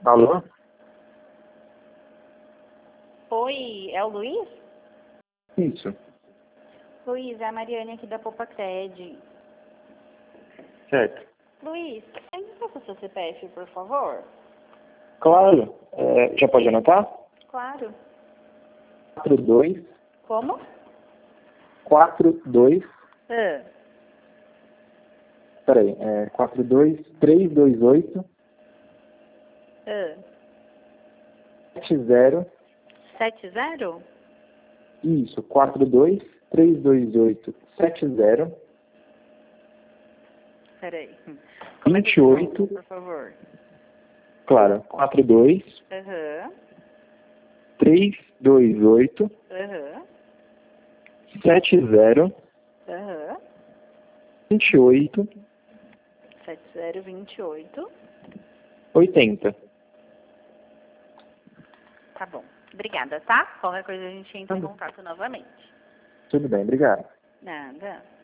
Alô? Oi, é o Luiz? Isso. Luiz, é a Mariane aqui da Poupa Cred. Certo. Luiz, me passa o seu CPF, por favor? Claro. Já pode anotar? Claro. 42 Como? 42. Ah, Peraí. 42 328 70. 70? Isso. 42 328 70 Peraí. 28. Por favor. Claro. 42 Aham. 328 Aham. 70 Aham. 28 7028. 80. Tá bom. Obrigada, tá? Qualquer coisa a gente entra em contato novamente. Tudo bem, obrigado. Nada.